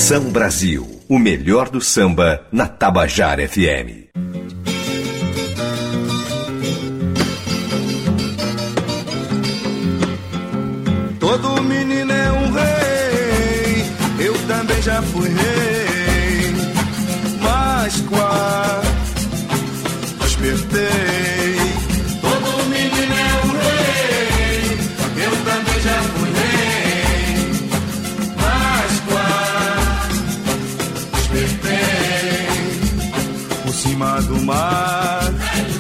Conexão Brasil, o melhor do samba na Tabajara FM. Todo menino é um rei, eu também já fui rei, mas quase despertei. Todo menino é um rei, eu também já fui rei, mas quase despertei. Por cima do mar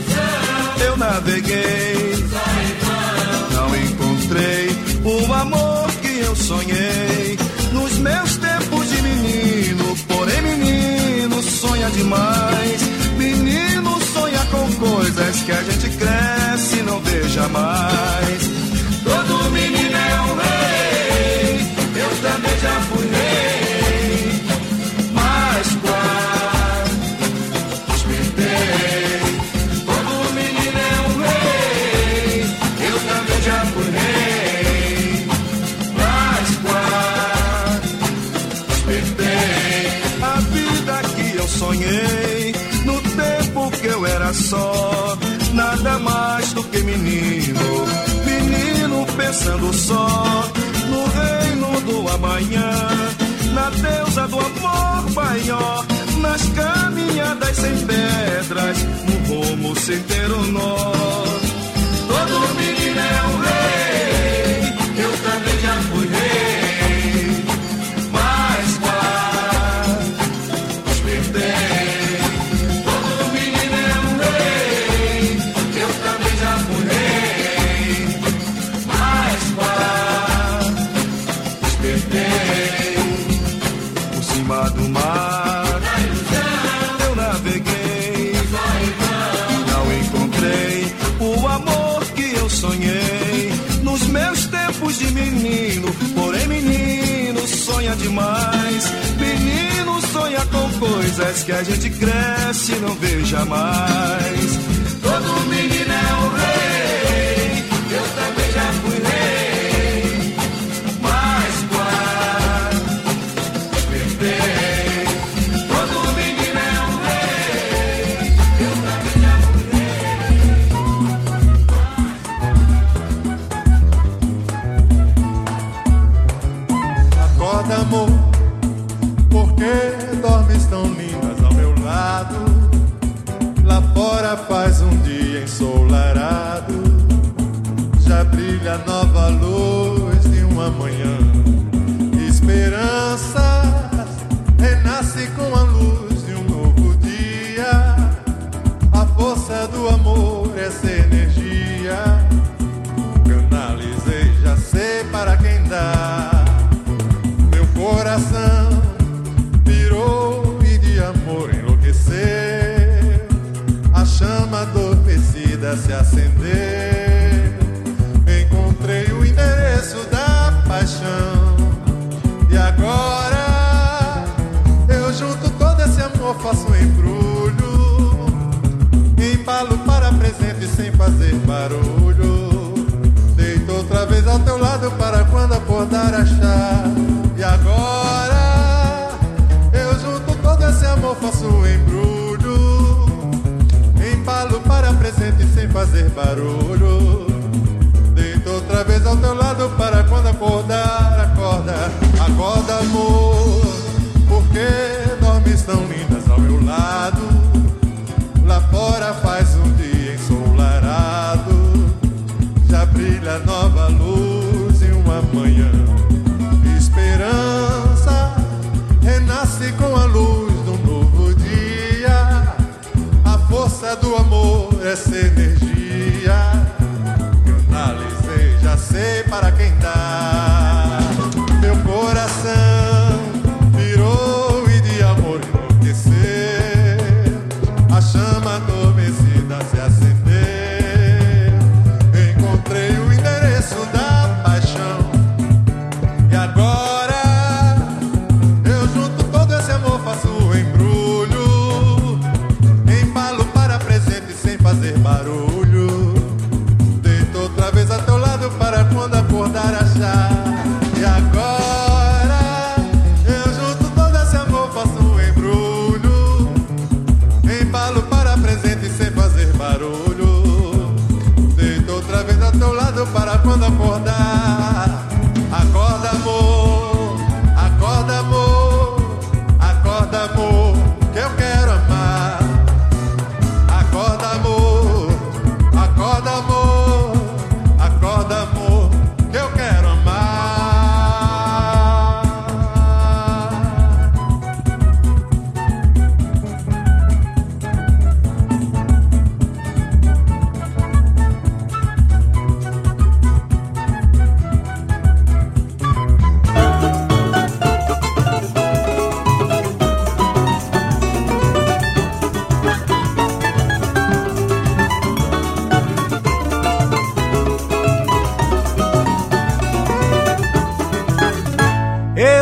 eu naveguei, não encontrei o amor que eu sonhei nos meus tempos de menino. Porém menino sonha demais, menino sonha com coisas que a gente cresce e não vê jamais. Todo menino é um rei, eu também já fui rei, mas quase despertei. Todo menino é um rei, eu também já fui rei, mas quase despertei. A vida que eu sonhei no tempo que eu era só, nada mais do que menino, menino pensando só no reino do amanhã, na deusa do amor maior, nas caminhadas sem pedras, no rumo sem ter um nó. Todo menino é um rei, eu também já fui rei, mas quase despertei. Todo menino é um rei, eu também já fui rei, mas quase despertei. Por cima do mar eu naveguei, não encontrei o amor que eu sonhei nos meus tempos de menino. Porém menino sonha demais, menino sonha com coisas que a gente cresce e não vê jamais. Todo menino é um rei, eu também já fui rei, mas quase despertei. Todo menino é um rei, eu também já fui rei. Acorda, amor, por que dormes tão lindas ao meu lado? Lá fora faz um dia ensolarado, já brilha nova luz de uma manhã. Esperança renasce com a luz de um novo dia. A força do amor, essa energia, canalizei, já sei para quem dá. Meu coração pirou e de amor enlouqueceu, a chama adormecida se acendeu. Encontrei o endereço da paixão, e agora eu junto todo esse amor, faço um embrulho, embalo para presente sem fazer barulho. Deito outra vez ao teu lado para quando acordar achar. E agora eu junto todo esse amor, faço um embrulho, embalo para presente sem fazer barulho. Deito outra vez ao teu lado para quando acordar, acorda, acorda, amor, por que dormes tão lindas ao meu lado? Lá fora faz um dia ensolarado, já brilha nova luz em uma manhã. Esperança renasce com a luz de um novo dia. A força do amor, essa energia,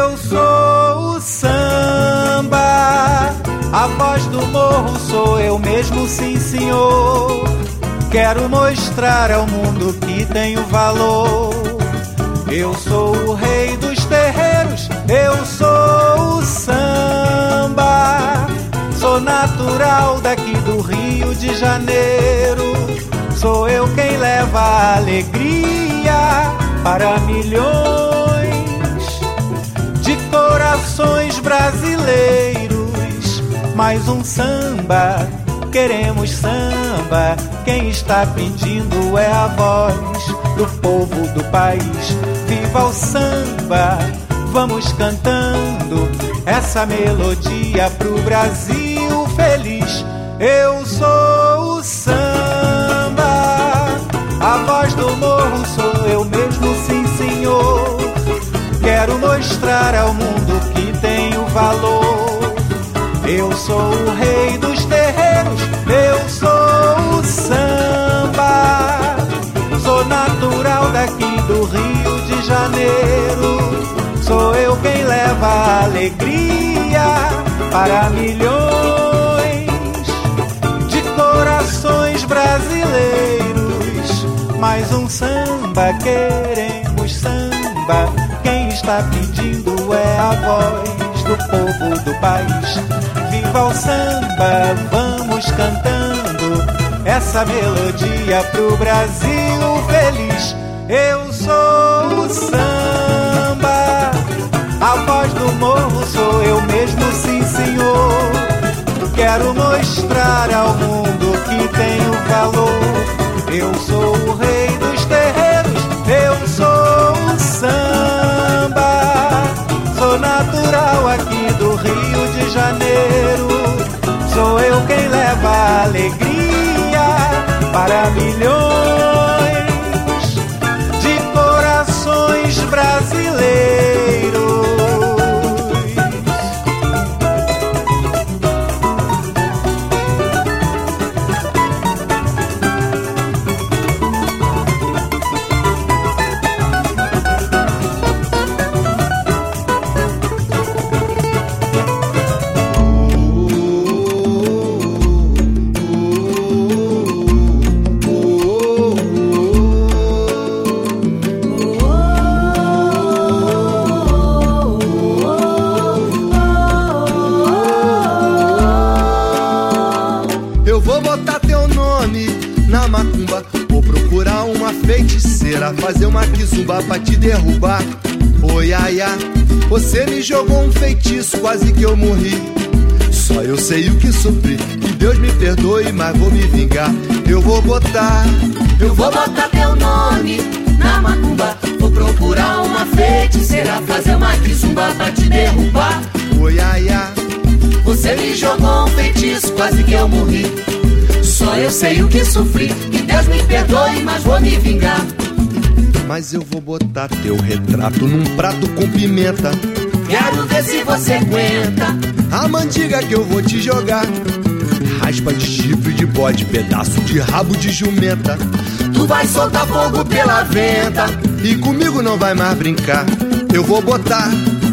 Eu sou o samba, a voz do morro sou eu mesmo, sim senhor. Quero mostrar ao mundo que tenho valor. Eu sou o rei dos terreiros, eu sou o samba. Sou natural daqui do Rio de Janeiro. Sou eu quem leva a alegria para milhões de corações brasileiros. Mais um samba, queremos samba. Quem está pedindo é a voz do povo do país. Viva o samba, vamos cantando essa melodia pro Brasil feliz. Eu sou o samba, a voz do morro sou eu mesmo, sim senhor. Quero mostrar ao mundo que tenho valor. Eu sou o rei dos terreiros, eu sou o samba. Sou natural daqui do Rio de Janeiro. Sou eu quem leva a alegria para milhões de corações brasileiros. Mais um samba, queremos samba. Quem está pedindo é a voz do povo do país. Viva o samba, vamos cantando essa melodia pro Brasil feliz. Eu sou o samba, a voz do morro sou eu mesmo, sim senhor. Quero mostrar ao mundo que tenho valor. Eu sou o rei dos terreiros, eu sou o samba. Sou natural aqui do Rio de Janeiro. Sou eu quem leva a alegria para milhões de corações brasileiros. Fazer uma quizumba pra te derrubar. Oi, ai, ai, você me jogou um feitiço, quase que eu morri. Só eu sei o que sofri, que Deus me perdoe, mas vou me vingar. Eu vou botar teu nome na macumba. Vou procurar uma feiticeira, fazer uma quizumba pra te derrubar. Oi, ai, ai, você me jogou um feitiço, quase que eu morri. Só eu sei o que sofri, que Deus me perdoe, mas vou me vingar. Mas eu vou botar teu retrato num prato com pimenta. Quero ver se você aguenta a mandiga que eu vou te jogar. Raspa de chifre de bode, pedaço de rabo de jumenta. Tu vai soltar fogo pela venta e comigo não vai mais brincar. Eu vou botar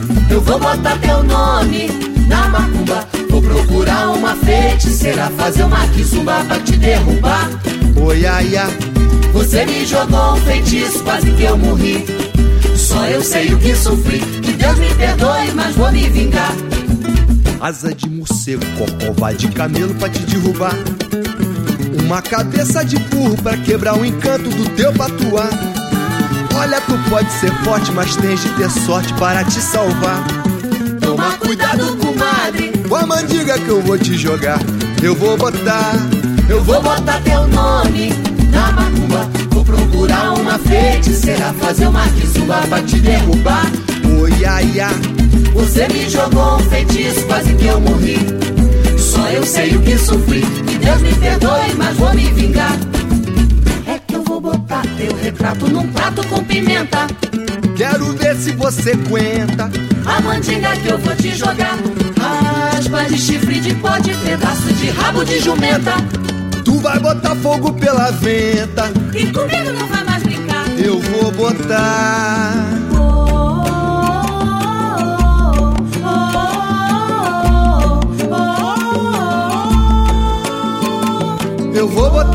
teu nome na macumba. Vou procurar uma feiticeira, fazer uma quizumba pra te derrubar. Oi, ai, ai, você me jogou um feitiço, quase que eu morri. Só eu sei o que sofri, que Deus me perdoe, mas vou me vingar. Asa de morcego, cocova de camelo pra te derrubar. Uma cabeça de burro pra quebrar o encanto do teu patuá. Olha, tu pode ser forte, mas tens de ter sorte para te salvar. Toma cuidado, comadre, com a mandiga que eu vou te jogar. Eu vou botar teu nome na macumba. Vou procurar uma feiticeira, fazer uma quizumba pra te derrubar. Oi, ai, ai, você me jogou um feitiço, quase que eu morri. Só eu sei o que sofri, que Deus me perdoe, mas vou me vingar. É que eu vou botar teu retrato num prato com pimenta. Quero ver se você aguenta a mandinga que eu vou te jogar. Raspa de chifre de bode, pedaço de rabo de jumenta. Tu vai botar fogo pela venta e comigo não vai mais brincar. Eu vou botar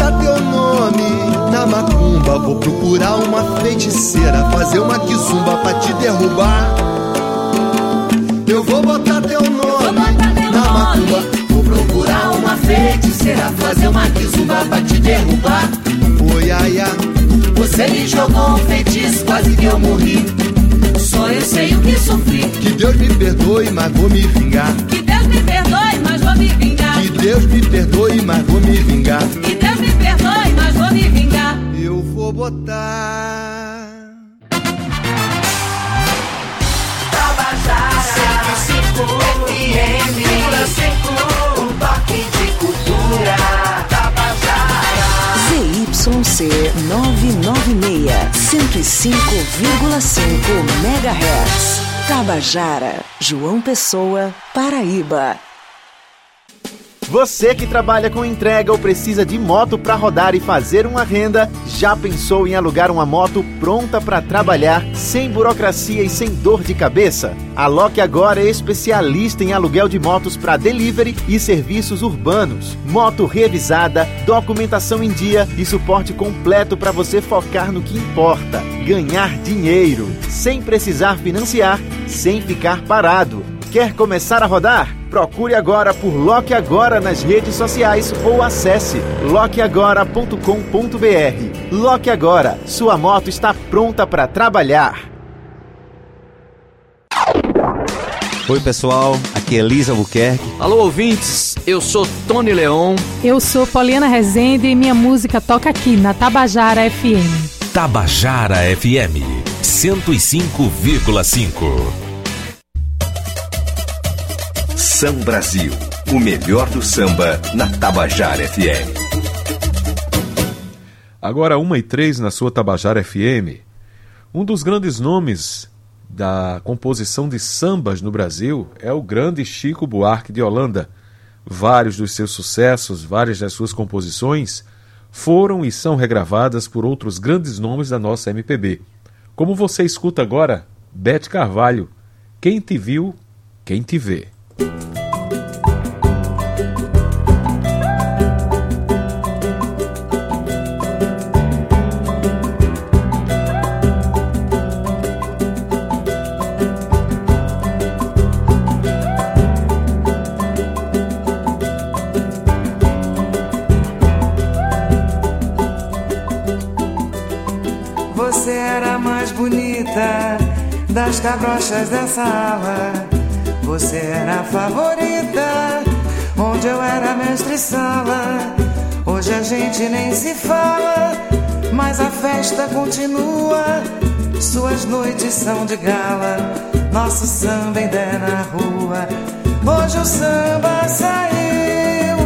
botar teu nome na macumba. Vou procurar uma feiticeira, fazer uma quizumba pra te derrubar. Eu vou botar teu nome na macumba. Vou procurar uma feiticeira, fazer uma quizumba pra te derrubar. Oi, ai, ai. Você me jogou um feitiço, quase que eu morri. Só eu sei o que sofri. Que Deus me perdoe, mas vou me vingar. Que Deus me perdoe, mas vou me vingar. Que Deus me perdoe, mas vou me vingar. Que Deus me perdoe, mas vou me vingar. Eu vou botar Tabajara 105 FM, um toque de cultura. Tabajara ZYC 996, 105,5 MHz. Tabajara, João Pessoa, Paraíba. Você que trabalha com entrega ou precisa de moto para rodar e fazer uma renda, já pensou em alugar uma moto pronta para trabalhar, sem burocracia e sem dor de cabeça? A Loque Agora é especialista em aluguel de motos para delivery e serviços urbanos. Moto revisada, documentação em dia e suporte completo para você focar no que importa: ganhar dinheiro, sem precisar financiar, sem ficar parado. Quer começar a rodar? Procure agora por Loque Agora nas redes sociais ou acesse loqueagora.com.br. Loque Agora, sua moto está pronta para trabalhar. Oi pessoal, aqui é Elisa Albuquerque. Alô ouvintes, eu sou Tony Leon. Eu sou Poliana Rezende e minha música toca aqui na Tabajara FM. Tabajara FM 105,5. Samba Brasil, o melhor do samba na Tabajara FM. Agora 1h03 na sua Tabajara FM. Um dos grandes nomes da composição de sambas no Brasil é o grande Chico Buarque de Holanda. Vários dos seus sucessos, várias das suas composições foram e são regravadas por outros grandes nomes da nossa MPB. Como você escuta agora, Bete Carvalho, Quem Te Viu, Quem Te Vê. Você era a mais bonita das cabrochas dessa ala. Você era a favorita, onde eu era mestre-sala. Hoje a gente nem se fala, mas a festa continua. Suas noites são de gala, nosso samba ainda é na rua. Hoje o samba saiu,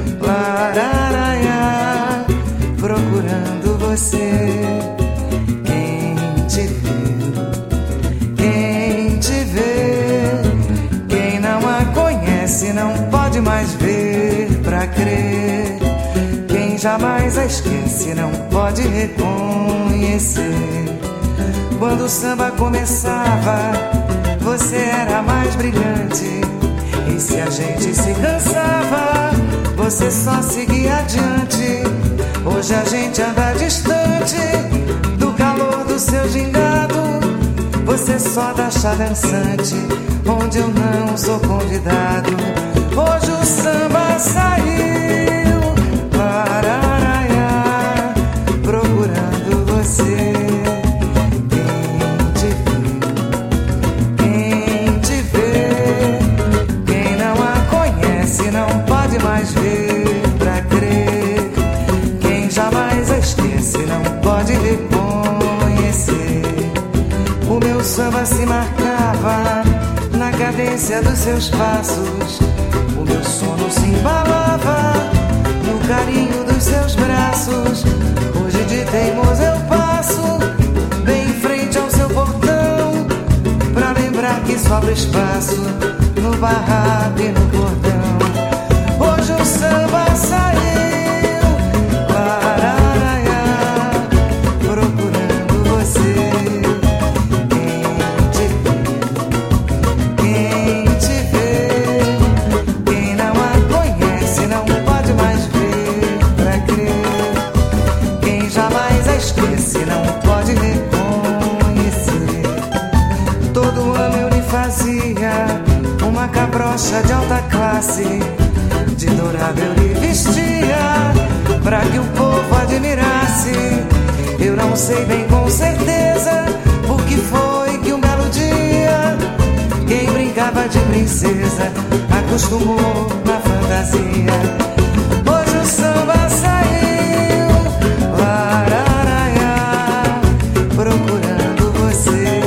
lararaiá, procurando você. Quem te viu, quem te vê, quem não a conhece não pode mais ver pra crer. Quem jamais a esquece não pode reconhecer. Quando o samba começava, você era mais brilhante. E se a gente se cansava, você só seguia adiante. Hoje a gente anda distante do calor do seu gingado. Você só dá chá dançante, onde eu não sou convidado. Hoje o samba saiu, lararaiá, procurando você. Mais ver pra crer. Quem jamais a esquece não pode reconhecer. O meu samba se marcava na cadência dos seus passos. O meu sono se embalava no carinho dos seus braços. Hoje de teimoso eu passo bem em frente ao seu portão, pra lembrar que sobra espaço no barraco e no cordão. Hoje o samba saiu, lararaiá, procurando você. Quem te vê, quem não a conhece não pode mais ver pra crer. uma cabrocha de alta classe, de dourado eu lhe vestia, pra que o povo admirasse. Eu não sei bem com certeza por que foi que um belo dia quem brincava de princesa acostumou na fantasia. Hoje o samba saiu, lararaiá, procurando você.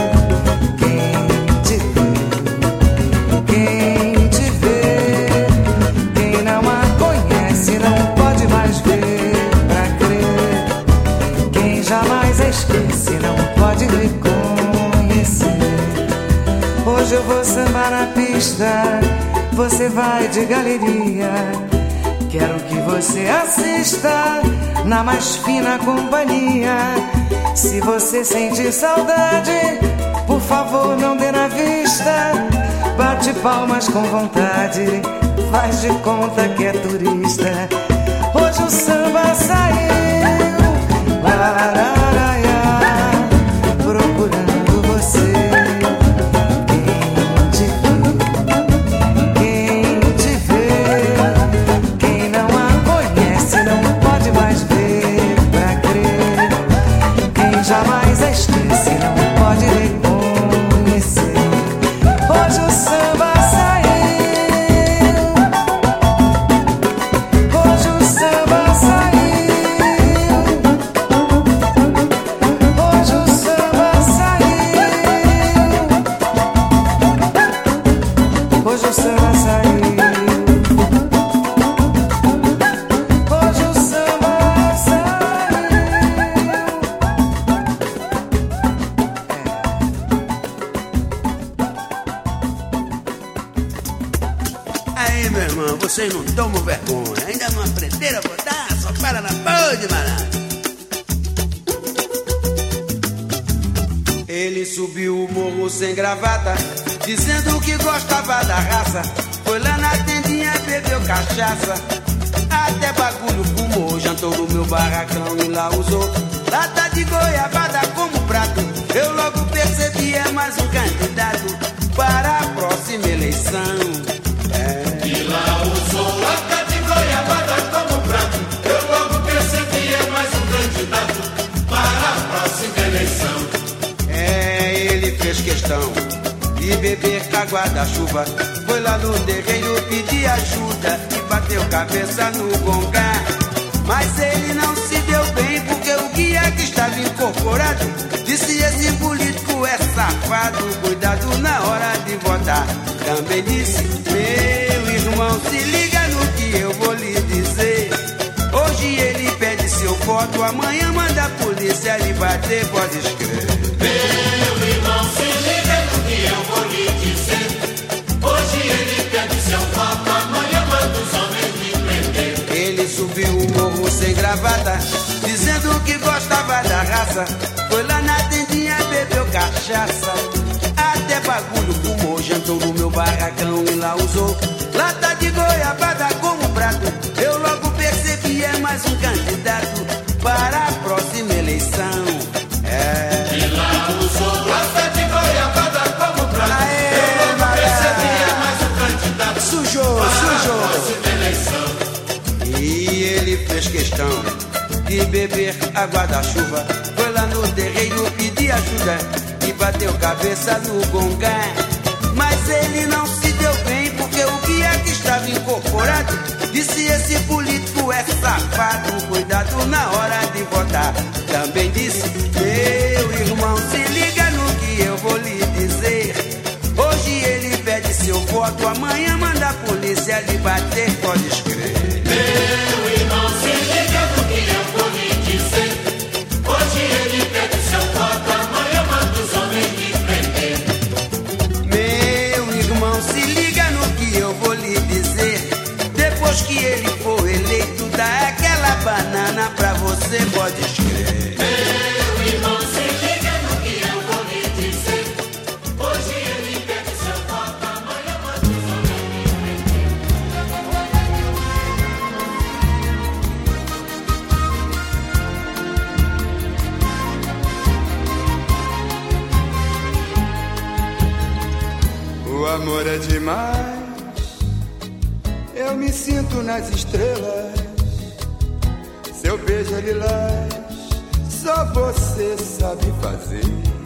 Quem te vê, quem não a conhece não pode mais ver pra crer. Quem jamais a esquece não pode reconhecer. Hoje eu vou sambar na pista, você vai de galeria. Quero que você assista na mais fina companhia. Se você sentir saudade, por favor não dê na vista. Bate palmas com vontade, faz de conta que é turista. Hoje o samba saiu, lararaiá, procurando você. Quem te vê, quem não a conhece não pode mais ver pra crer. Quem jamais a esquece não pode reconhecer. Hoje o samba saiu, hoje o samba saiu, hoje o samba saiu, hoje o samba saiu, hoje o samba saiu. Aí, meu irmão, vocês não tomam vergonha. Ainda não aprenderam a botar, só para na boa de malandro. Ele subiu o morro sem gravata, dizendo que gostava da raça. Foi lá na tendinha, bebeu cachaça, até bagulho fumou. Jantou no meu barracão e lá usou lata de goiabada como prato. Eu logo percebi, é mais um candidato para a próxima eleição. E lá usou lata de goiabada como prato. Eu logo percebi, é mais um candidato para a próxima eleição. Ele fez questão de beber água da chuva. Foi lá no terreiro pedir ajuda e bateu cabeça no gongá. Mas ele não se deu bem porque o guia que estava incorporado disse: esse político é safado, cuidado na hora de votar. Também disse: meu irmão, se liga no que eu vou lhe dizer. Hoje ele pede seu voto, amanhã manda a polícia lhe bater, pode escrever. Meu irmão, se liga no que eu vou lhe dizer. Hoje ele pede seu voto, amanhã manda os homens lhe prender. Ele subiu o morro sem gravata, dizendo que gostava da raça. Foi lá na tendinha, bebeu cachaça, até bagulho fumou. Jantou no meu barracão e lá usou lata de goiabada como prato. Eu logo percebi, é mais um candidato para a próxima eleição. E lá usou lata de goiabada como prato. Eu logo percebi, é mais um candidato sujou. a próxima eleição. E ele fez questão de beber água da chuva. Foi lá no terreiro pedir ajuda e bateu cabeça no gongá. Mas ele não se deu bem porque o guia que estava incorporado disse: esse político é safado, cuidado na hora de votar. Também disse: meu irmão, se liga no que eu vou lhe dizer. Hoje ele pede seu voto, amanhã manda a polícia lhe bater, pode escrever. Meu irmão, se liga no que eu vou lhe dizer. Hoje ele pede seu voto, amanhã manda os homens lhe prender. Meu irmão, se liga no que eu vou lhe dizer. Depois que ele for eleito, dá aquela banana pra você, pode escrever. Meu irmão, se liga no que eu vou lhe dizer. Hoje ele pede seu voto, amanhã manda os homens lhe prender. amor é demais, eu me sinto nas estrelas. Seu beijo é lilás, só você sabe fazer.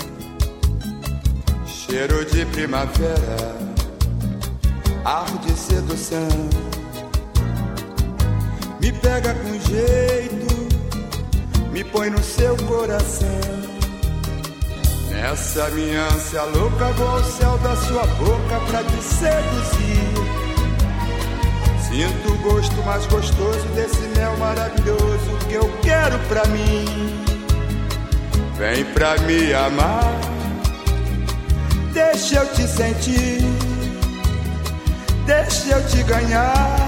Cheiro de primavera, ar de sedução. Me pega com jeito, me põe no seu coração. Nessa minha ânsia louca, vou ao céu da sua boca pra te seduzir. Sinto o gosto mais gostoso desse mel maravilhoso que eu quero pra mim. Vem pra me amar, deixa eu te sentir, deixa eu te ganhar,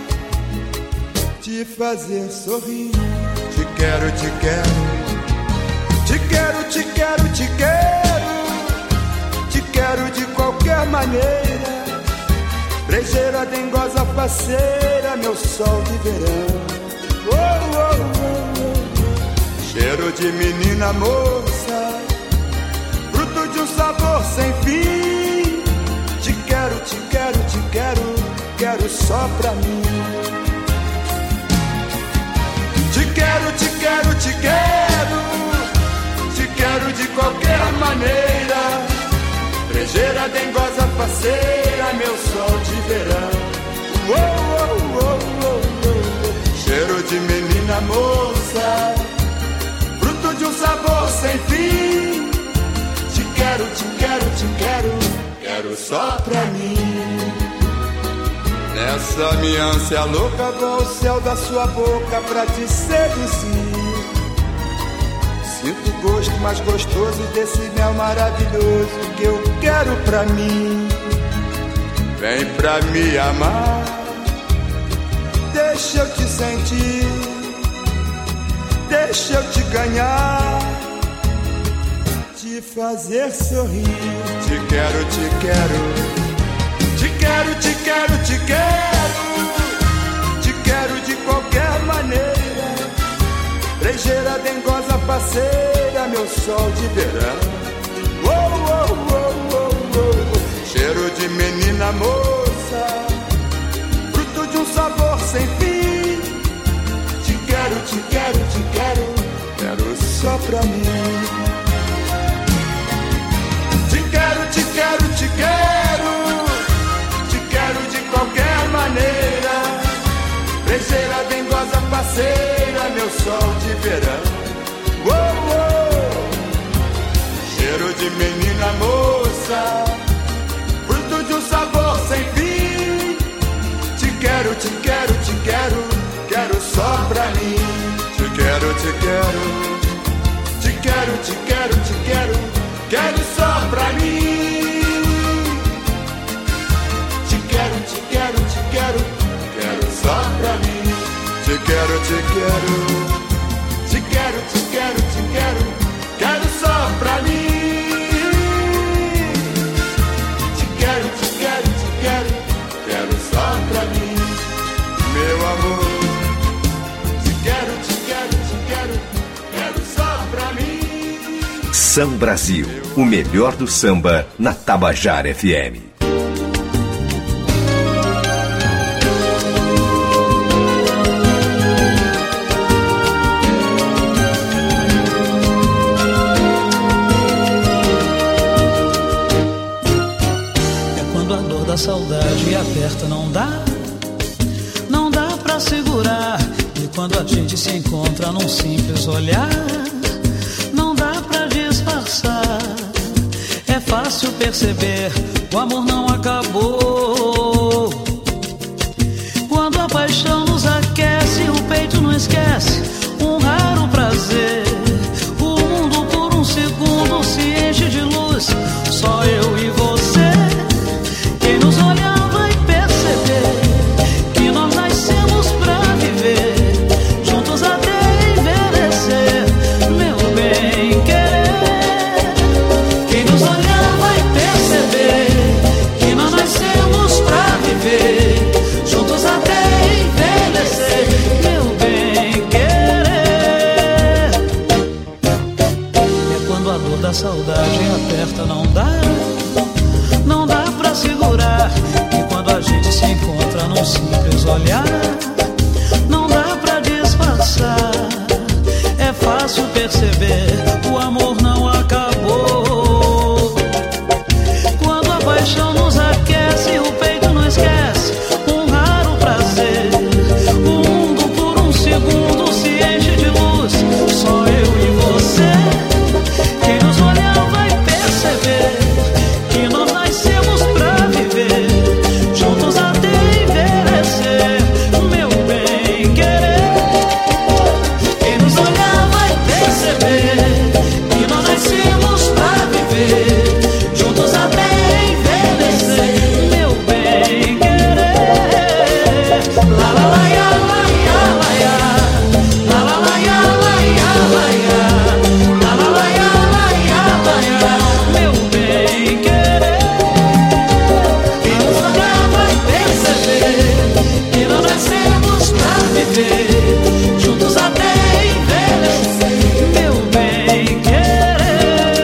te fazer sorrir. Te quero, te quero. Te quero, te quero, te quero. Te quero de qualquer maneira. Brejeira, dengosa, faceira, meu sol de verão. Oh, oh, oh, oh. Cheiro de menina moça, fruto de um sabor sem fim. Te quero, te quero, te quero, quero só pra mim. Te quero, te quero, te quero. Te quero de qualquer maneira. Brejeira, dengosa, faceira, meu sol de verão. Oh, oh, oh, oh, oh. Cheiro de menina moça, fruto de um sabor sem fim. Te quero, te quero, te quero, quero só pra mim. Nessa minha ânsia louca, vou ao céu da sua boca pra te seduzir. Sinto o gosto mais gostoso desse mel maravilhoso que eu quero pra mim. Vem pra me amar, deixa eu te sentir, deixa eu te ganhar, te fazer sorrir. Te quero, te quero. Te quero, te quero, te quero. Te quero de qualquer maneira. Brejeira, dengosa, faceira, meu sol de verão. Oh, oh, oh, oh, oh. Cheiro de menina moça, fruto de um sabor sem fim. Te quero, te quero, te quero, quero só pra mim. Te quero, te quero, te quero. Te quero de qualquer maneira. Brejeira, dengosa, faceira, meu sol de verão. Oh, oh. Cheiro de menina moça, fruto de um sabor sem fim. Te quero, te quero, te quero, quero só pra mim. Te quero, te quero. Te quero, te quero, te quero, quero só pra mim. Te quero, te quero, te quero, quero só pra mim. Te quero, te quero. Te quero, te quero, te quero, quero só pra mim. Te quero, te quero, te quero, quero só pra mim. Meu amor. Te quero, te quero, te quero, quero só pra mim. Sam Brasil, o melhor do samba na Tabajara FM. Da saudade aperta, não dá pra segurar. E quando a gente se encontra num simples olhar, não dá pra disfarçar. É fácil perceber, o amor não acabou. Quando a paixão nos aquece, o peito não esquece um raro prazer. O mundo por um segundo se enche de luz, só eu e você. Quem nos olhar vai perceber que nós nascemos pra viver, juntos até envelhecer, meu bem querer. Quem nos olhar vai perceber que nós nascemos num simples olhar. Não dá pra disfarçar, é fácil perceber, o amor não acabou. Quando a paixão nos aquece, o peito não esquece um raro prazer. O mundo por um segundo se enche de luz, só eu e você. Quem nos olhar vai perceber que nós nascemos pra viver, juntos até envelhecer, meu bem querer. Quem nos olhar vai perceber que nós nascemos pra viver, juntos até envelhecer, meu bem querer. La la la ya, la ya, la ya. La la la ya, la ya, la ya. La la la ya, la ya, la ya. Meu bem querer. Quem nos olhar vai perceber que nós nascemos pra viver, juntos até envelhecer, meu bem querer.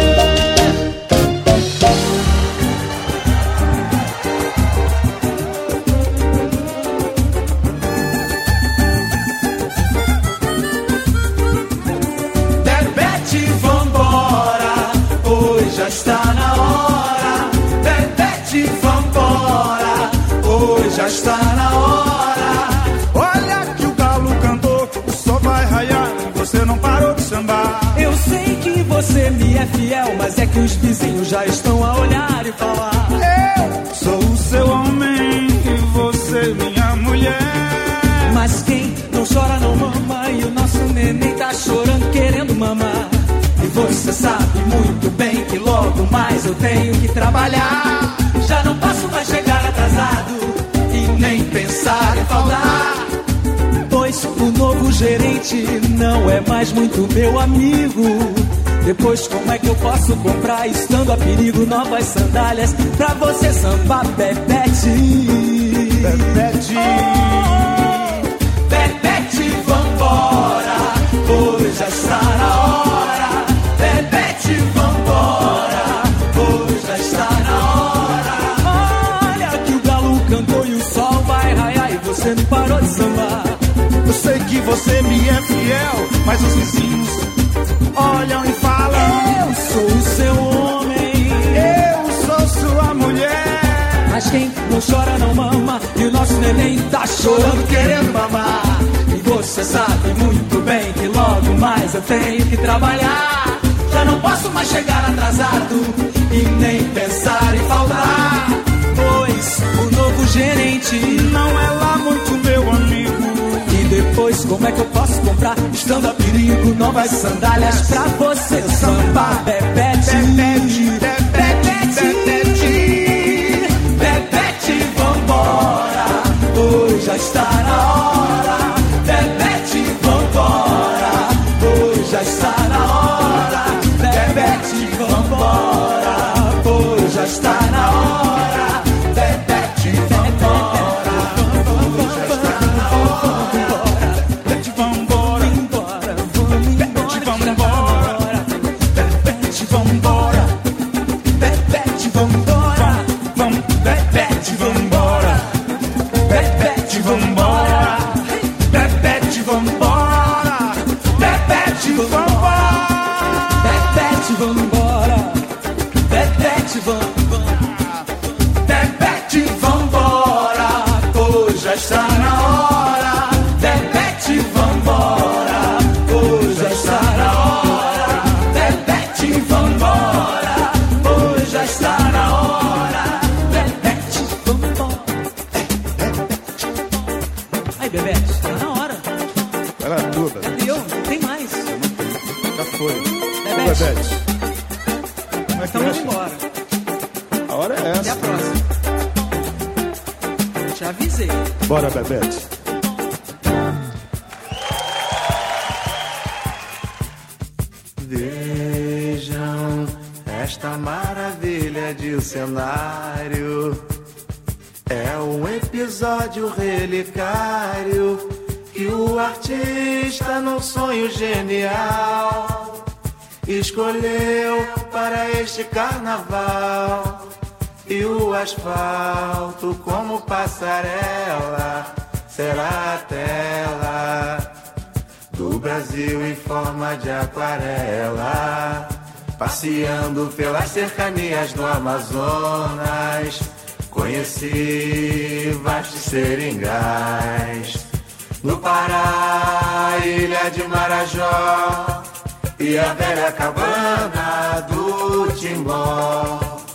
Bebete, vambora, hoje já está na hora. Bebete, vambora, hoje já está na hora. Olha que o galo cantou, o sol vai raiar e você não parou de sambar. Eu sei que você me é fiel, mas é que os vizinhos já estão a olhar e falar. Eu sou o seu homem e você minha mulher. Mas quem não chora não mama, e o nosso neném tá chorando querendo mamar. E você sabe muito bem que logo mais eu tenho que trabalhar. Já não posso mais chegar atrasado e nem pensar em faltar, pois o novo gerente não é mais muito meu amigo. Depois como é que eu posso comprar, estando a perigo, novas sandálias pra você sambar, Bebete? Bebete, Bebete, vambora, hoje já está na hora. Bebete, vambora, hoje já está na hora. Olha que o galo cantou e o sol vai raiar e você não parou de sambar. eu sei que você me é fiel, mas os vizinhos olham e falam. Eu sou o seu homem, Eu sou sua mulher. mas quem não chora não mama, e o nosso neném tá chorando querendo mamar. E você sabe muito bem que logo mais eu tenho que trabalhar. Já não posso mais chegar atrasado e nem pensar em faltar, pois o novo gerente Não é lá muito meu amigo. e depois como é que eu posso comprar, estando a perigo, novas sandálias pra você sambar, Bebete? Bebete, vambora, hoje já está na hora. Bebete, vambora, hoje já está na hora. Bebete, vambora, hoje já está na hora. Bebete, vambora, hoje já está na hora. Bebete, vambora, Embora, Bebete, vambora, Bebete, vambora, Bebete, vambora, Bebete, vambora, Bebete, vambora, Bebete, vambora, Bebete, vambora. Bebete, vambora, Bebete, vambora, Bebete, vambora, hoje já está na hora. Bebete, vambora, hoje já está na hora. Bebete, vambora, hoje já está na hora. Bebete, vambora. Aí, Bebete, tá na hora. Vai lá, tua, Bebete. E eu? Não tem mais. Já foi. Bebete. Bebete. Como é que Então é? vamos embora. A hora é Até a essa. próxima. Te avisei. Bora, Bebete. Vejam esta maravilha de cenário. É um episódio relicário que o artista, num sonho genial, escolheu para este carnaval. e o asfalto como passarela será a tela do Brasil em forma de aquarela, passeando pelas cercanias do Amazonas. Conheci vastos seringais, no Pará, ilha de Marajó e a velha cabana do Timbó.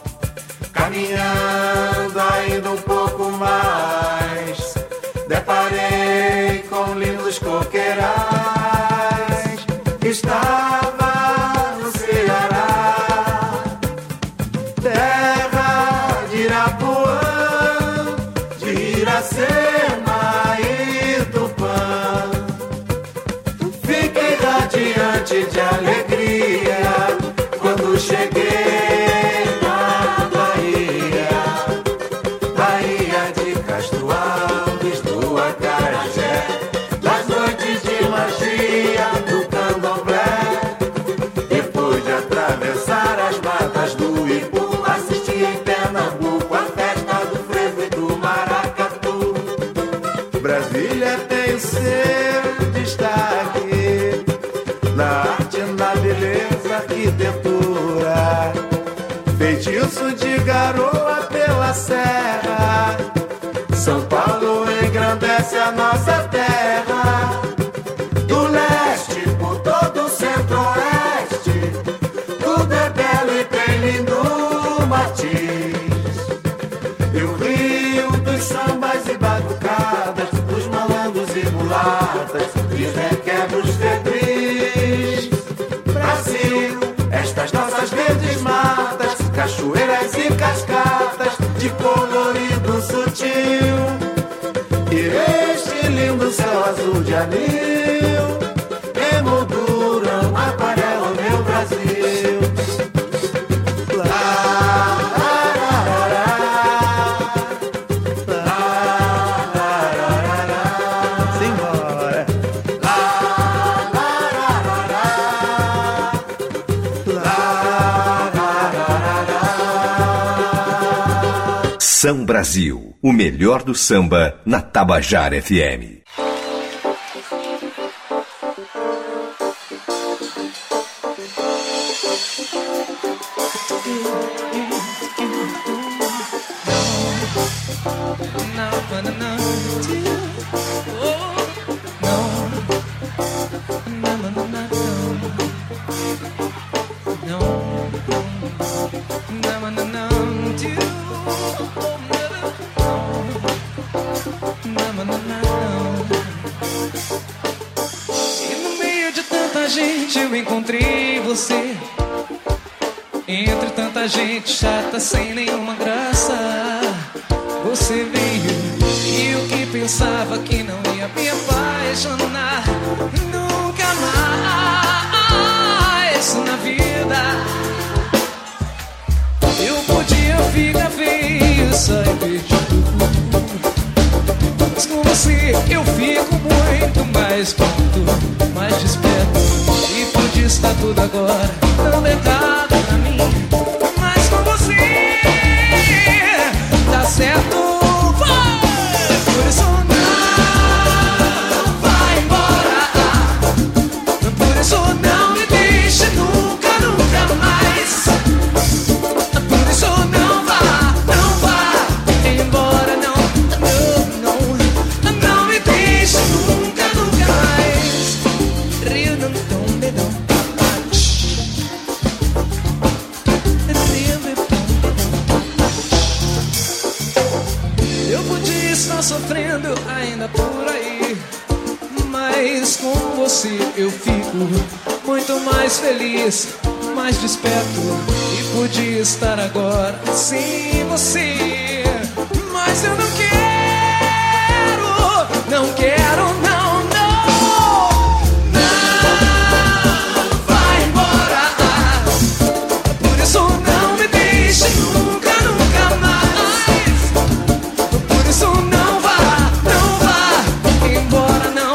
Caminhando ainda um pouco mais, deparei com lindos coqueirais. Estava no Ceará, terra de Irapuã, de Iracema e Tupã. Fiquei radiante de alegria quando cheguei na Bahia de Castro Alves, do Acarajé, das noites de magia do candomblé. Depois de atravessar as matas do Ipu, assisti em Pernambuco a festa do frevo e do maracatu. Brasília tem o seu destaque na arte, na beleza, arquitetura, feitiço de garoa pela serra. São Paulo engrandece a nossa terra, do leste por todo o centro-oeste. Tudo é belo e tem lindo matiz. E o rio dos sambas e batucadas, dos malandros e mulatas e requebros febris. Brasil, estas nossas verdes matas, cachoeiras e cascatas de colorido sutil, e este lindo céu azul de anil emolduram, aquarelam meu Brasil. Simbora. São Brasil, o melhor do samba na Tabajara FM. Gente chata sem nenhuma graça, você veio e o que pensava que não ia me apaixonar nunca mais na vida. Eu podia ficar feio, sair perdido, mas com você eu fico muito mais pronto, mais desperto. E pode estar tudo agora tão errado pra mim, tá certo, vai! Por isso não vai embora, por isso não me deixe nunca, nunca mais. Por isso não vá embora, não, não, não me deixe nunca, nunca mais. Rio não tão dedão. Sofrendo ainda por aí, mas com você eu fico muito mais feliz, mais desperto, e podia estar agora sem você. Mas eu não quero, não quero, não, não, não vai embora. Por isso não me deixe nunca, nunca mais. Por isso não embora, não,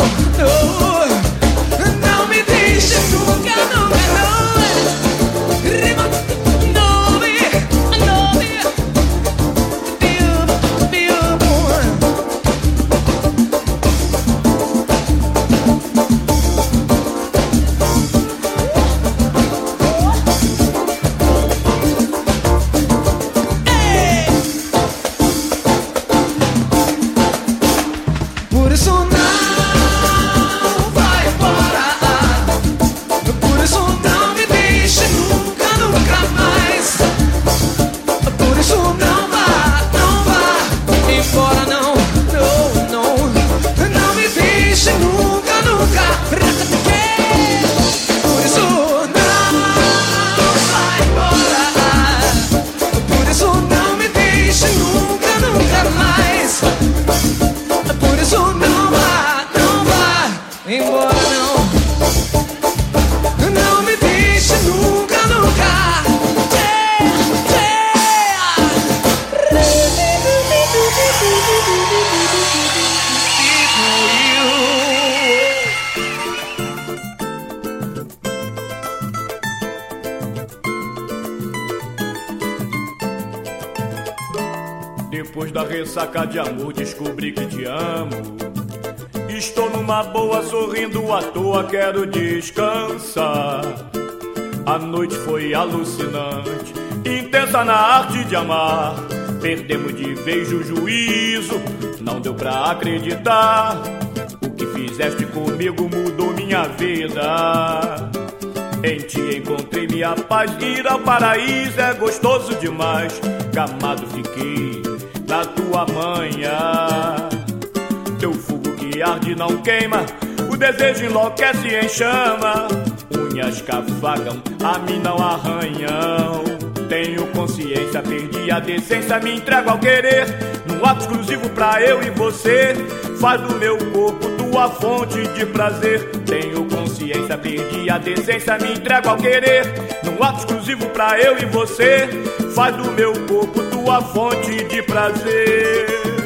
não me deixe nunca, não, não. ressaca de amor descobri que te amo. Estou numa boa, sorrindo à toa, quero descansar. A noite foi alucinante, intensa na arte de amar. Perdemos de vez o juízo, não deu pra acreditar. O que fizeste comigo mudou minha vida. Em ti encontrei minha paz, ir ao paraíso é gostoso demais. Gamado fiquei na tua manha. Teu fogo que arde não queima, o desejo enlouquece em chama. Unhas que afagam, a mim não arranham. Tenho consciência, perdi a decência, me entrego ao querer. Num ato exclusivo pra eu e você, faz do meu corpo tua fonte de prazer. Tenho consciência, perdi a decência, me entrego ao querer. Num ato exclusivo pra eu e você, faz do meu corpo tua fonte de prazer.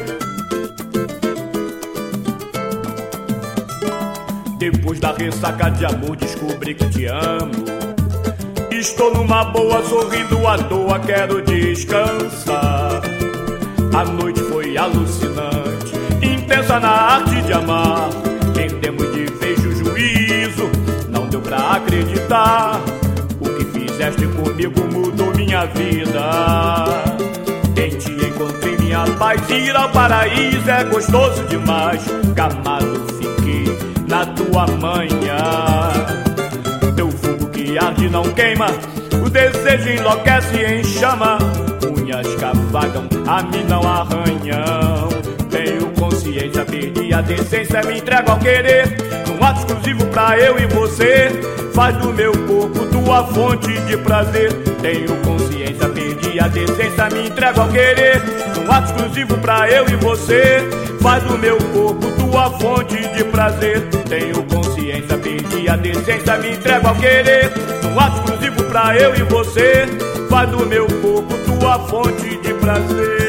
Depois da ressaca de amor descobri que te amo. Estou numa boa, sorrindo à toa, quero descansar. A noite foi alucinante, intensa na arte de amar. Perdemos de vez o juízo, não deu pra acreditar. O que fizeste comigo mudou minha vida. Em ti encontrei minha paz, ir ao paraíso é gostoso demais. Gamado fiquei na tua manha. Teu fogo que arde não queima, o desejo enlouquece em chama. Unhas que afagam, a mim não arranham. Tenho consciência, perdi a decência, me entrego ao querer. Num ato exclusivo pra eu e você, faz do meu corpo tua fonte de prazer. Tenho consciência, perdi a decência, me entrego ao querer. Num ato exclusivo pra eu e você, faz do meu corpo tua fonte de prazer. Tenho consciência, perdi a decência, me entrego ao querer. Num ato exclusivo pra eu e você, faz do meu corpo tua fonte de prazer.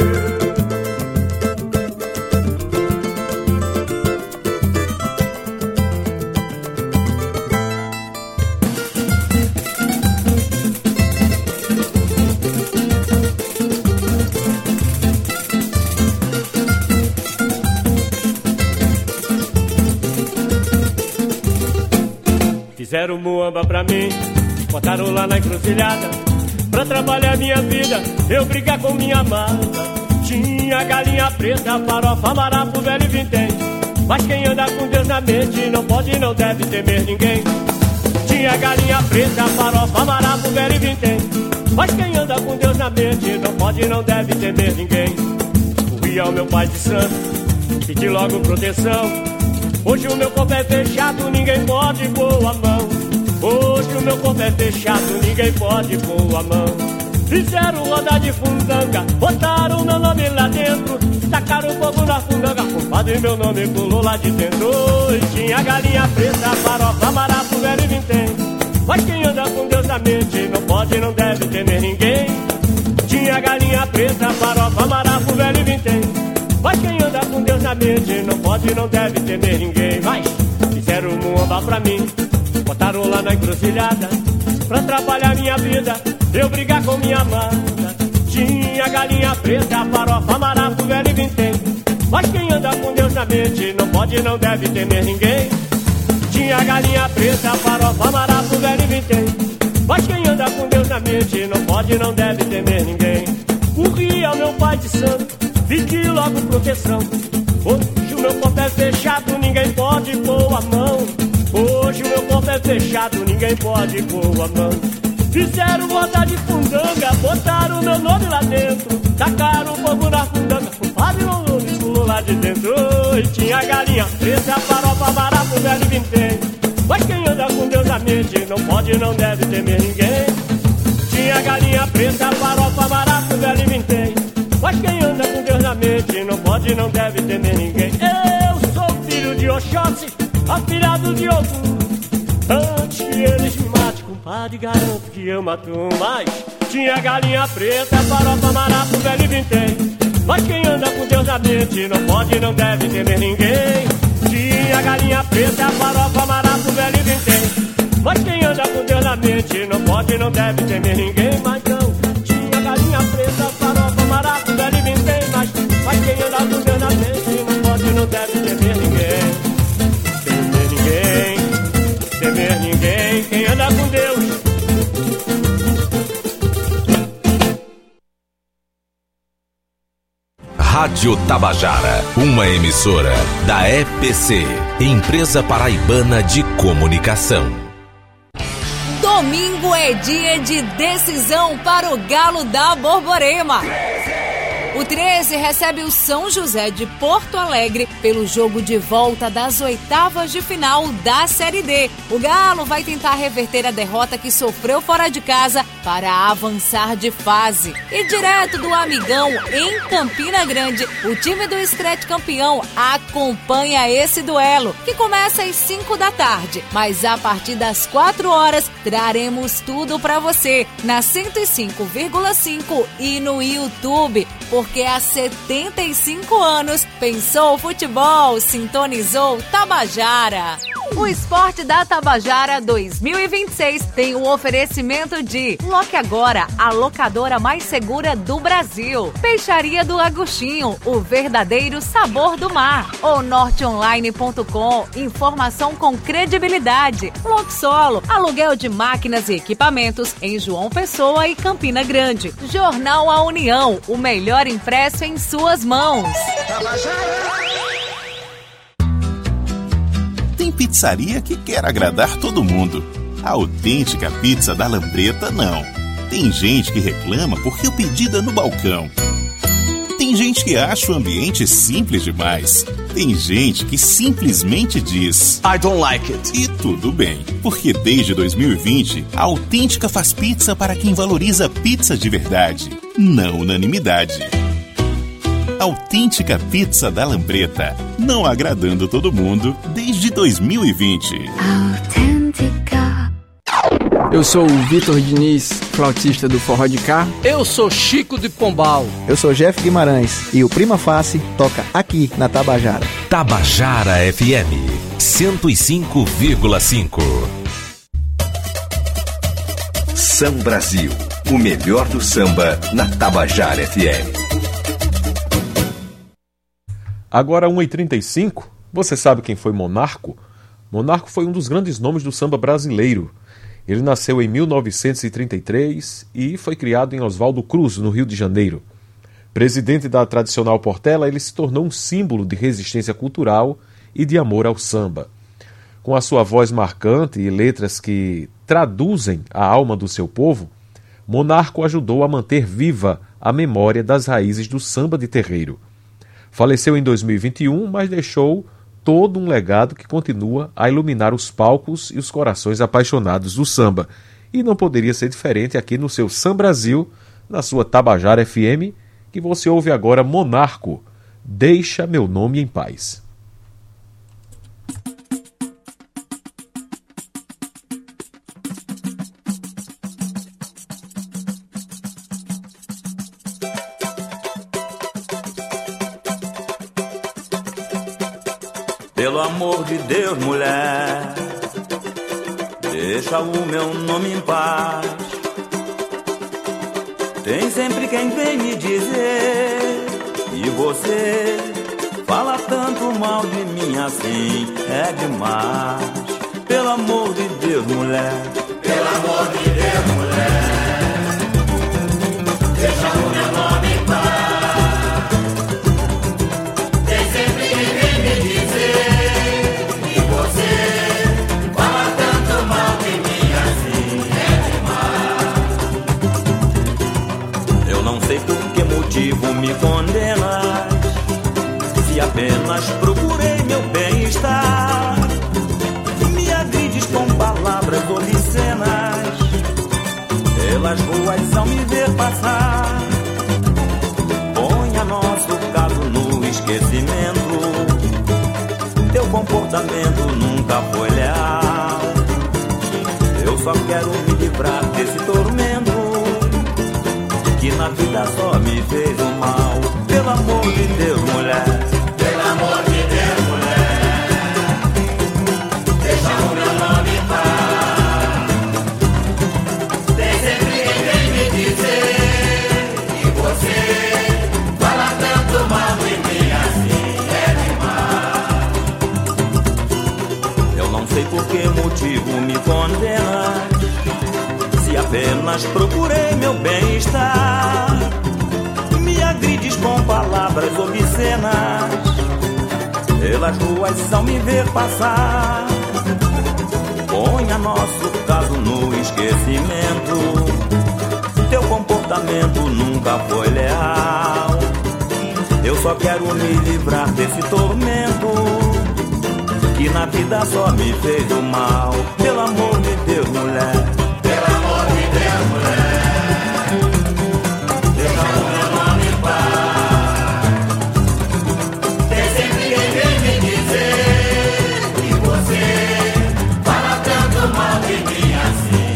Fizeram muamba pra mim, botaram lá na encruzilhada. Pra trabalhar minha vida, eu brigar com minha amada. Tinha galinha preta, farofa, marapo, velho e vintém. Mas quem anda com Deus na mente não pode e não deve temer ninguém. Tinha galinha preta, farofa, marapo, velho e vintém. Mas quem anda com Deus na mente não pode e não deve temer ninguém. Corri ao meu pai de santo, pedi logo proteção. Hoje o meu corpo é fechado, ninguém pode pôr a mão. Hoje o meu corpo é fechado, ninguém pode pôr a mão. Fizeram roda de fundanga, botaram meu nome lá dentro. Tacaram fogo na fundanga, compadre, meu nome pulou lá de dentro. E tinha galinha preta, farofa, marapo, velho e vintém. Mas quem anda com Deus na mente não pode e não deve temer ninguém. Tinha galinha preta, farofa, marapo, velho e vintém. Mas quem anda com Deus na mente não pode e não deve temer ninguém. Mas fizeram muamba pra mim, botaram lá na encruzilhada. Pra atrapalhar minha vida, eu brigar com minha amada. Tinha galinha preta, farofa, marapo, velho e vintém. Mas quem anda com Deus na mente não pode e não deve temer ninguém. Tinha galinha preta, farofa, marapo, velho e vintém. Mas quem anda com Deus na mente não pode e não deve temer ninguém. Corri ao meu pai de santo, pedi logo proteção. Hoje o meu corpo é fechado, ninguém pode pôr a mão. Hoje o meu corpo é fechado, ninguém pode pôr a mão. Fizeram roda de fundanga, botaram meu nome lá dentro. Tacaram fogo na fundanga, compadre, meu nome pulou lá de dentro. E tinha galinha preta, farofa, marapo, velho e vintém. Mas quem anda com Deus na mente não pode e não deve temer ninguém. Tinha galinha preta, farofa, marapo, velho e vintém. Mas quem anda com Deus na mente não pode e não deve temer ninguém. Eu sou filho de Oxóssi, afilhado de Ogum. Antes que eles me matem, compadre, garanto que eu mato mais. Tinha galinha preta, farofa, marapo, velho e vintém. Mas quem anda com Deus na mente não pode e não deve temer ninguém. Tinha galinha preta, farofa, marapo, velho e vintém. Mas quem anda com Deus na mente não pode e não deve temer ninguém. Mas não, tinha galinha preta, farofa, marapo, velho e vintém. Mas Rádio Tabajara, uma emissora da EPC, Empresa Paraibana de Comunicação. Domingo é dia de decisão para o Galo da Borborema. O 13 recebe o São José de Porto Alegre pelo jogo de volta das oitavas de final da Série D. O Galo vai tentar reverter a derrota que sofreu fora de casa para avançar de fase. E direto do Amigão, em Campina Grande, o time do Scratch campeão acompanha esse duelo, que começa às 5 da tarde. Mas a partir das 4 horas, traremos tudo para você na 105,5 e no YouTube. Porque há 75 anos pensou futebol, sintonizou Tabajara. O Esporte da Tabajara 2026 tem o oferecimento de Loque Agora, a locadora mais segura do Brasil. Peixaria do Agostinho, o verdadeiro sabor do mar. O norteonline.com, informação com credibilidade. Loxolo, aluguel de máquinas e equipamentos em João Pessoa e Campina Grande. Jornal A União, o melhor impresso em suas mãos. Tem pizzaria que quer agradar todo mundo. A autêntica pizza da Lambreta não. Tem gente que reclama porque o pedido é no balcão. Tem gente que acha o ambiente simples demais. Tem gente que simplesmente diz I don't like it. E tudo bem, porque desde 2020 a Autêntica faz pizza para quem valoriza pizza de verdade, não unanimidade. Autêntica Pizza da Lambreta, não agradando todo mundo desde 2020. Autêntica. Eu sou o Vitor Diniz, flautista do Forró de Cá. Eu sou Chico de Pombal. Eu sou Jeff Guimarães e o Prima Face toca aqui na Tabajara. Tabajara FM 105,5. São Brasil, o melhor do samba na Tabajara FM. Agora 1h35, você sabe quem foi Monarco? Monarco foi um dos grandes nomes do samba brasileiro. Ele nasceu em 1933 e foi criado em Oswaldo Cruz, no Rio de Janeiro. Presidente da tradicional Portela, ele se tornou um símbolo de resistência cultural e de amor ao samba. Com a sua voz marcante e letras que traduzem a alma do seu povo, Monarco ajudou a manter viva a memória das raízes do samba de terreiro. Faleceu em 2021, mas deixou todo um legado que continua a iluminar os palcos e os corações apaixonados do samba. E não poderia ser diferente aqui no seu São Brasil, na sua Tabajara FM, que você ouve agora Monarco, Deixa Meu Nome em Paz. Pelo amor de Deus, mulher, deixa o meu nome em paz. Tem sempre quem vem me dizer, e você fala tanto mal de mim assim, é demais. Pelo amor de Deus, mulher, pelo amor de Deus, mulher, deixa o meu nome em paz. Me condenas, se apenas procurei meu bem-estar. Me agrides com palavras obscenas pelas ruas ao me ver passar. Ponha nosso caso no esquecimento, teu comportamento nunca foi leal. Eu só quero me livrar desse tormento que na vida só me fez o mal. Pelo amor de Deus, mulher, pelo amor de Deus, mulher, deixa o meu nome em paz. Tem sempre quem vem me dizer, e você fala tanto mal de mim assim, é demais. Eu não sei por que motivo me condenas, se apenas procurei meu bem-estar. Me agrides com palavras obscenas nas ruas ao me ver passar. Ponha nosso caso no esquecimento. Teu comportamento nunca foi leal. Eu só quero me livrar desse tormento que na vida só me fez o mal. Pelo amor de Deus, mulher. Pelo amor de Deus, mulher. Deixa o meu nome em paz. Tem sempre quem vem me dizer que você fala tanto mal de mim assim.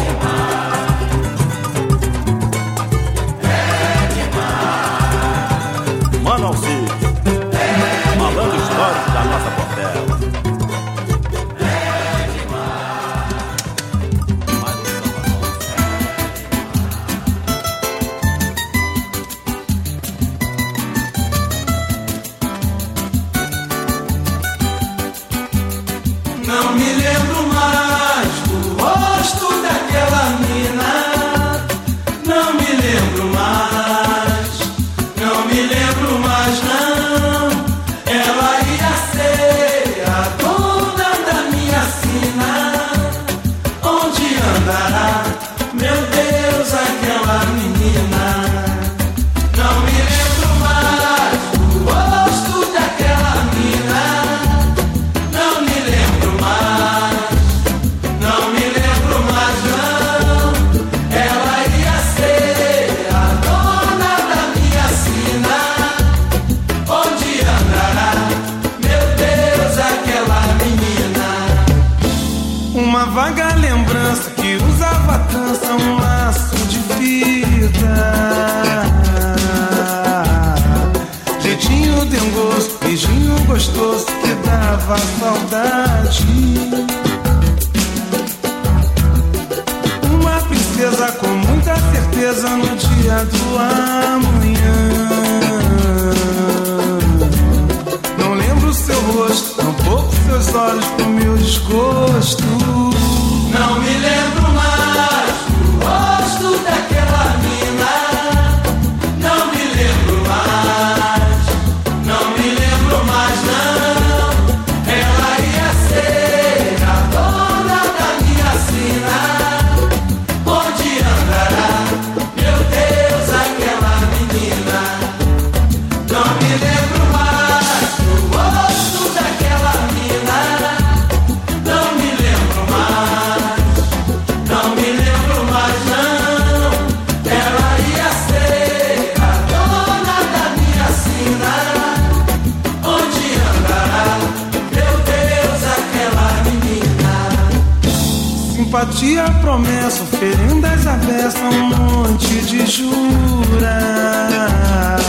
É demais. Mano Alcide, falando histórico da nossa portela. Não me lembro mais do rosto daquela mina. Não me lembro mais. Não me lembro mais, não. Ela ia ser a dona da minha sina. Onde andará, meu Deus, aquela menina? Não me lembro mais do rosto daquela mina. Não me lembro mais. Não me lembro mais, não. Ela ia ser a dona da minha sina. Onde andará, meu Deus, aquela menina? Uma vaga lembrança que usava trança, um laço de fita. Jeitinho dengoso, beijinho gostoso que dava saudade. Uma princesa com muita certeza no dia do amanhã. Não lembro seu rosto, tampouco seus olhos pro meu desgosto. Não me lembro mais do rosto daquela mina. Não me lembro mais. Não me lembro mais, não. Ela ia ser a dona da minha sina. Onde andará, meu Deus, aquela menina? Não me lembro mais do rosto daquela mina. Não me lembro mais. Não me lembro mais, não. Ela ia ser a dona da minha sina. Onde andará, meu Deus, aquela menina? Simpatia, promessa, oferendas à beça, um monte de juras.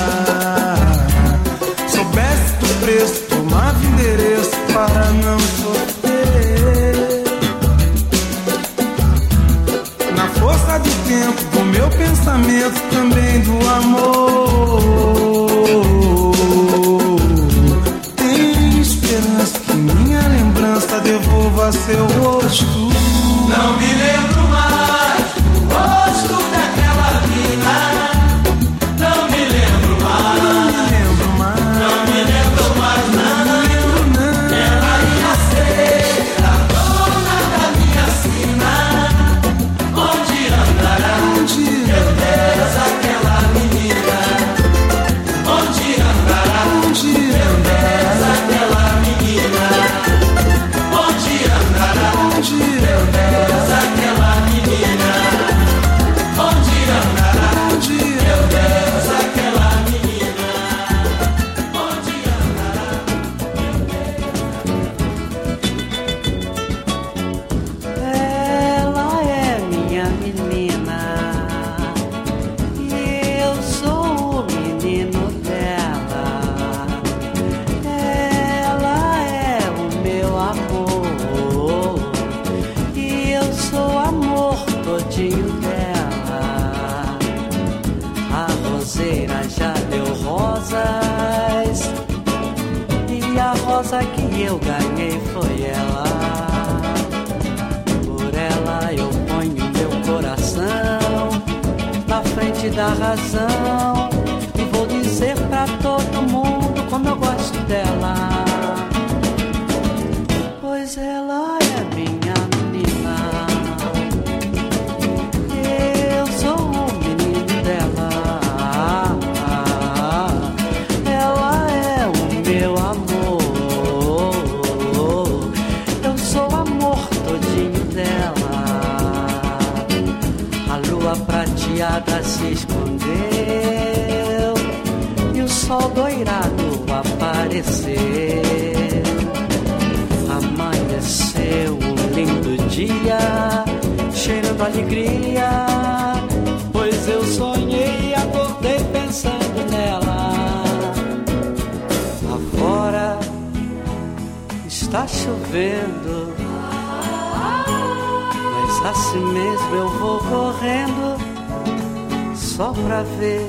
Soubesse do preço, tomava endereço para não sofrer. Na força do tempo, do meu pensamento, também do amor. Tem esperança que minha lembrança devolva seu rosto. Não me lembro mais do rosto daquela mina. Não me lembro mais. Não me lembro mais, não. Ela ia ser a dona da minha sina. Onde andará, meu Deus, aquela menina? Onde andará, meu Deus, aquela menina? Onde andará, meu Deus, aquela menina? Onde andará, meu Deus, aquela menina? Onde andará, Ela é minha menina e eu sou o menino dela. Ela é o meu amor e eu sou o amor todinho dela. A roseira já deu rosas e a rosa que eu ganhei foi ela. Por ela eu ponho meu coração na frente da razão e vou dizer pra todo mundo como eu gosto dela. esperado aparecer. Amanheceu um lindo dia, cheirando alegria, pois eu sonhei e acordei pensando nela. Agora está chovendo, mas assim mesmo eu vou correndo só pra ver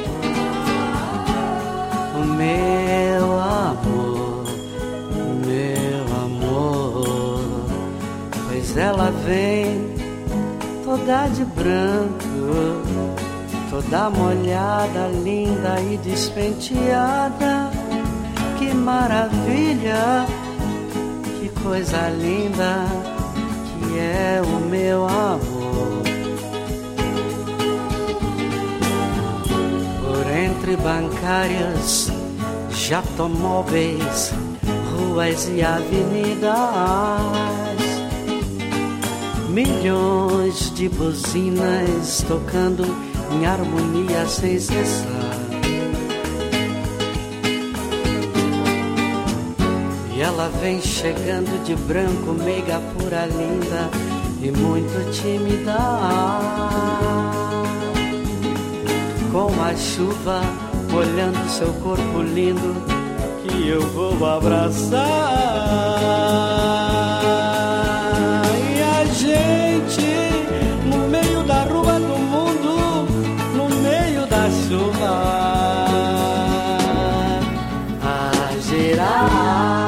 o meu amor, meu amor. Pois ela vem toda de branco, toda molhada, linda e despenteada. Que maravilha, que coisa linda que é o meu amor. Por entre bancárias, jatomóveis, ruas e avenidas, milhões de buzinas tocando em harmonia sem cessar. E ela vem chegando de branco, meiga, pura, linda e muito tímida. Com a chuva molhando seu corpo lindo, que eu vou abraçar. E a gente no meio da rua do mundo, no meio da chuva, a girar.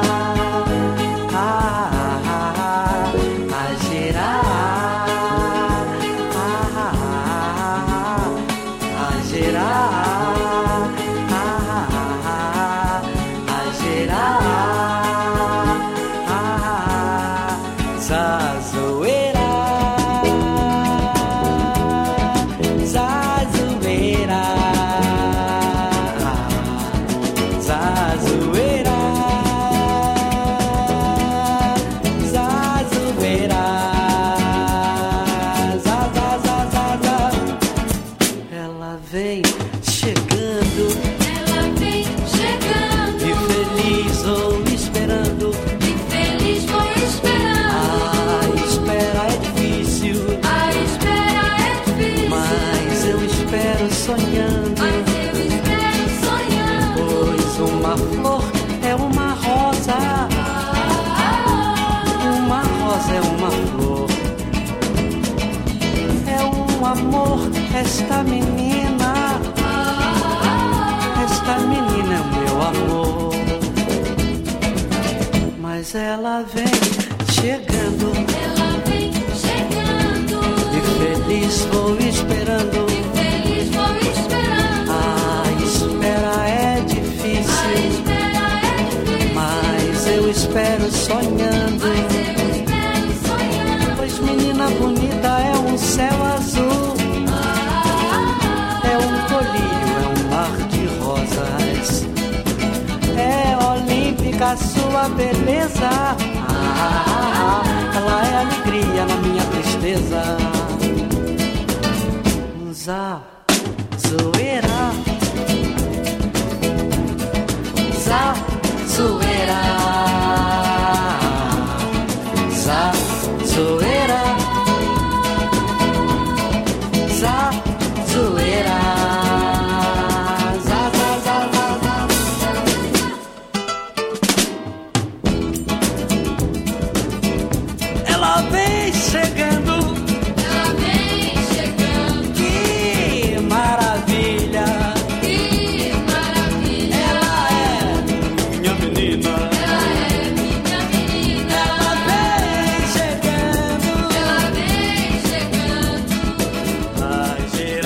Esta menina é o meu amor. Mas ela vem chegando, e feliz vou esperando. A espera é difícil, mas eu espero sonhando. Pois menina bonita é um céu azul, é um colírio, é um mar de rosas, é olímpica sua beleza. Ela é alegria na minha tristeza. Zazoeira, zazoeira, zazoeira, zazoeira. Ela vem chegando, que maravilha, ela é minha menina, ela vem chegando, vai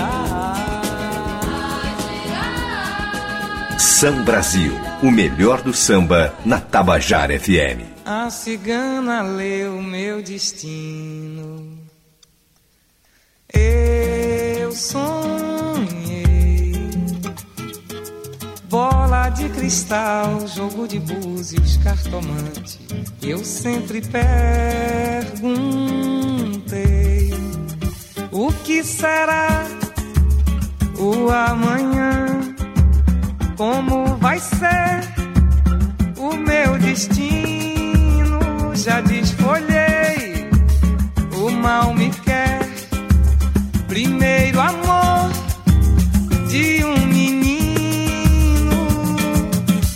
girar. Sam Brasil, o melhor do samba na Tabajara FM. A cigana leu meu destino. Eu sonhei bola de cristal, jogo de búzios, cartomante. Eu sempre perguntei: o que será o amanhã? como vai ser o meu destino. Já desfolhei